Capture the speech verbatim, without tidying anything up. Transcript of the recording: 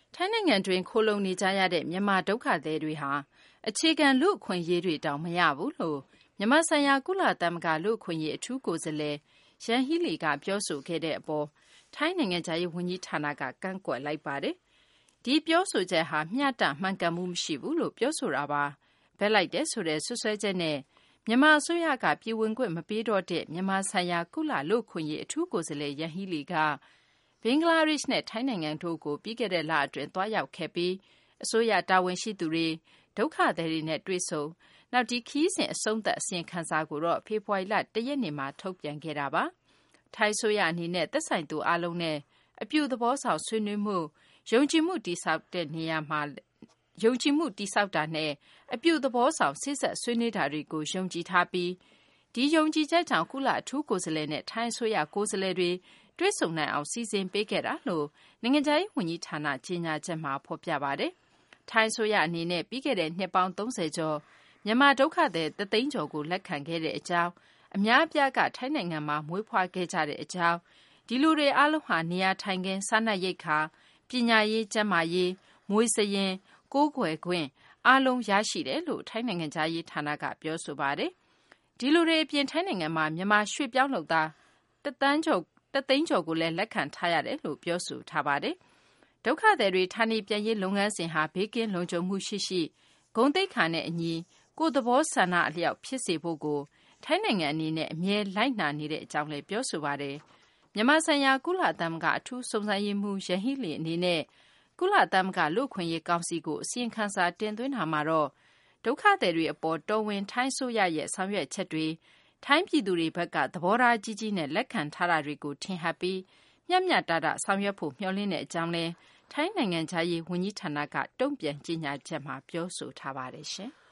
ထိုင်းနိုင်ငံတွင်းခိုလှုံနေကြရတဲ့မြန်မာဒုက္ခသည်တွေဟာအခြေခံလူ့အခွင့်အရေးတွေတောင်မရဘူးလို့မြန်မာဆိုင်ရာကုလသမဂ္ဂလူ့အခွင့်အရေးအထူးကိုယ်စားလှယ်ယန်ဟီလီကပြောဆိုခဲ့တဲ့အပေါ်ထိုင်းနိုင်ငံခြားရေးဝန်ကြီးဌာနကကန့်ကွက်လိုက်ပါတယ်။ဒီပြောဆိုချက်ဟာမျှတမှန်ကန်မှုမရှိဘူးလို့ပြောဆိုတာပါ။ဘက်လိုက်တဲ့ဆိုတဲ့ဆွဆွဲချက်နဲ့မြန်မာအစိုးရကပြည်ဝင်ခွင့်မပေးတော့တဲ့မြန်မာဆိုင်ရာကုလလူ့အခွင့်အရေးအထူးကိုယ်စားလှယ်ယန်ဟီလီကဘင်္ဂလားဒေ့ရှ်နဲ့ထိုင်းနိုင်ငံတို့ကိုပြီးခဲ့တဲ့လအတွင်းသွားရောက်ခဲ့ပြီးအစိုးရတာဝန်ရှိသူတွေဒုက္ခသည်တွေနဲ့တွေ့ဆုံနောက်ဒီခီးစဉ်အဆုံးသတ်အစီရင်ခံစာကိုတော့ဖေဖော်ဝါရီလတရက်နေ့မှာထုတ်ပြန်ခဲ့တာပါ။ထိုင်းဆိုရအနေနဲ့သက်ဆိုင်သူအလုံးနဲ့အပြုသဘောဆောင်ဆွေးနွေးမှုယုံကြည်မှုတည်ဆောက်တဲ့နေရာမှာယုံကြည်မှုတည်ဆောက်တာနဲ့အပြုသဘောဆောင်စိစက်ဆွေးနွေးတာတွေကိုယုံကြည်ထားပြီးဒီယုံကြည်ချက်ကြောင့်ကုလအထူးကိုယ်စားလှယ်နဲ့ထိုင်းဆိုရကိုယ်စားလှယ်တွေတွေ့ဆုံနိုင်အောင်စီစဉ်ပေးခဲ့တာလို့နိုင်ငံခြားရေးဝန်ကြီးဌာနကြီးညာချက်မှာဖော်ပြပါတယ်။ထိုင်းဆိုရအနေနဲ့ပြီးခဲ့တဲ့နှစ်ပေါင်းသုံးဆယ်ကျော်မြန်မာဒုက္ခသည်တသိန်းကျော်ကိုလက်ခံခဲ့တဲ့အကြောင်းအများအပြားကထိုင်းနိုင်ငံမှာမွေးဖွားခဲ့ကြတဲ့အကြောင်းဒီလူတွေအားလုံးဟာနေရာထိုင်ခင်းစားနပ်ရိက္ခာပညာရေးကျန်းမာရေးမွေးစရင်ကိုးကွယ်ခွင့်အားလုံးရရှိတယ်လို့ထိုင်းနိုင်ငံသားရေးဌာနကပြောဆိုပါတယ်။ဒီလူတွေအပြင်ထိုင်းနိုင်ငံမှာမြန်မာရွှေ့ပြောင်းလုပ်သားတသန်းကျော်တသိန်းကျော်ကိုလည်းလက်ခံထားရတယ်လို့ပြောဆိုထားပါတယ်။ဒုက္ခသည်တွေဌာနေပြန်ရေးလုပ်ငန်းစဉ်ဟာဘေးကင်းလုံခြုံမှုရှိရှိဂုဏ်သိက္ခာနဲ့အညီကိုယ်သဘောဆန္ဒအလျောက်ဖြစ်စေဖို့ကိုထိုင်းနိုင်ငံအနေနဲ့အမြဲလိုက်နာနေတဲ့အကြောင်းလည်းပြောဆိုပါတယ်။မြန်မာဆိုင်ရာကုလသမဂ္ဂအထူးစုံစမ်းရေးမှူးယန်ဟီလီအနေနဲ့ကုလသမဂ္ဂလူ့အခွင့်အရေးကောင်စီကိုအစီရင်ခံစာတင်သွင်းတာမှာတော့ဒုက္ခသည်တွေအပေါ်တော်ဝင်ထိုင်းဆိုရရဲ့ဆောင်ရွက်ချက်တွေထိုင်းပြည်သူတွေဘက်ကသဘောထားကြီးကြီးနဲ့လက်ခံထားတာတွေကိုထင်ဟပ်ပြီးမျှမျှတတဆောင်ရွက်ဖို့မျှော်လင့်တဲ့အကြောင်းလည်းထိုင်းနိုင်ငံခြားရေးဝန်ကြီးဌာနကတုံ့ပြန်ကြေညာချက်မှာပြောဆိုထားပါတယ်ရှင်။